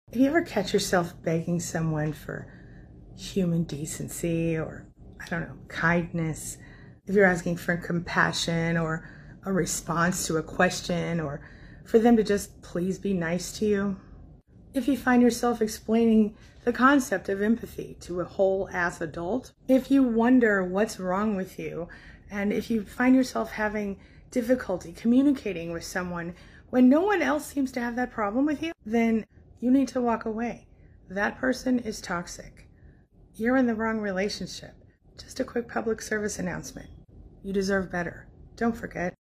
If you ever catch yourself begging someone for human decency or, I don't know, kindness, if you're asking for compassion or a response to a question or for them to just please be nice to you, if you find yourself explaining the concept of empathy to a whole ass adult, if you wonder what's wrong with you, and if you find yourself having difficulty communicating with someone when no one else seems to have that problem with you, then you need to walk away. That person is toxic. You're in the wrong relationship. Just a quick public service announcement. You deserve better. Don't forget.